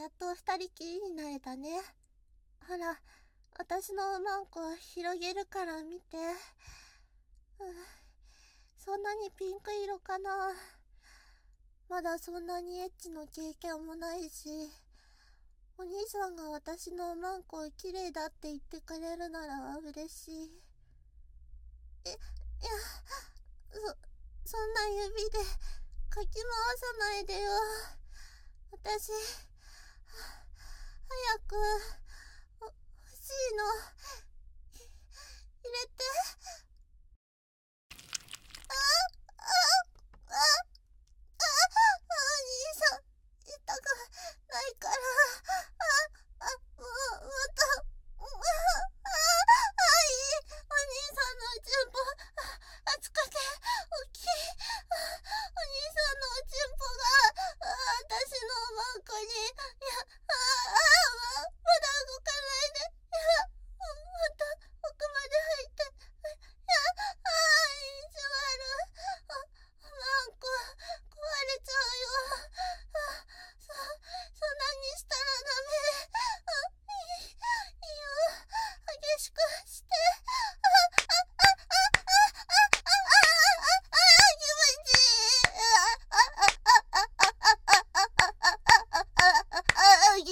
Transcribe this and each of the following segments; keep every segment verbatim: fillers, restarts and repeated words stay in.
やっと二人きりになれたね。ほら、私のマンコ広げるから見て。うん、そんなにピンク色かな。まだそんなにエッチの経験もないし、お兄さんが私のマンコを綺麗だって言ってくれるなら嬉しい。え、いや、そ、そんな指でかき回さないでよ。私、早く、欲しいの。入れて。あ、あ、あ、あ、お兄さん、痛くないから。あ、あ、もう、また、あ、あ、あ、いい。お兄さんのチンポ、熱くて、大きい。お兄さんのチンポが、私のマンコに、いや、あ、あ、ま、まだ動かないで。いや、また、奥まで入って。いや、あ、意地悪。マンコ、壊れちゃうよ。あ、そ、そんなにしたらダメ。あ、いい、いいよ。激しくして。あ、あ、あ、あ、あ、あ、あ、あ、あ、あ、気持ちいい。あ、あ、あ、あ、あ、あ、あ、あ、あ、あ、あ、あ、気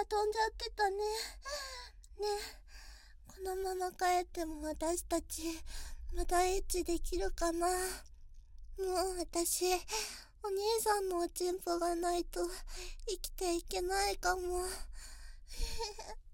が飛んじゃってたね。ねえ、このまま帰っても私たちまだエッチできるかな。もう私お兄さんのおちんぽがないと生きていけないかも。